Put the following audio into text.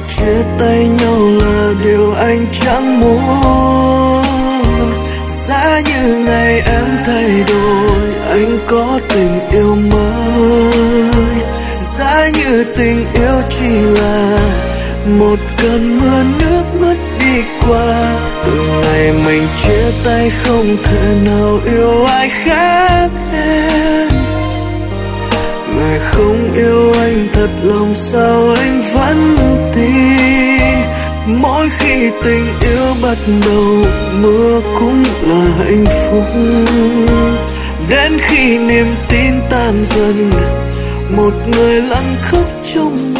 chia tay nhau là điều anh chẳng muốn. Giá như ngày em thay đổi, anh có tình yêu mới. Giá như tình yêu chỉ là một cơn mưa nước mất đi qua. Từ ngày mình chia tay không thể nào yêu ai khác em. Người không yêu anh thật lòng sao anh vẫn tin. Mỗi khi tình yêu bắt đầu, mưa cũng là hạnh phúc. Đến khi niềm tin tan dần, một người lặng khóc trong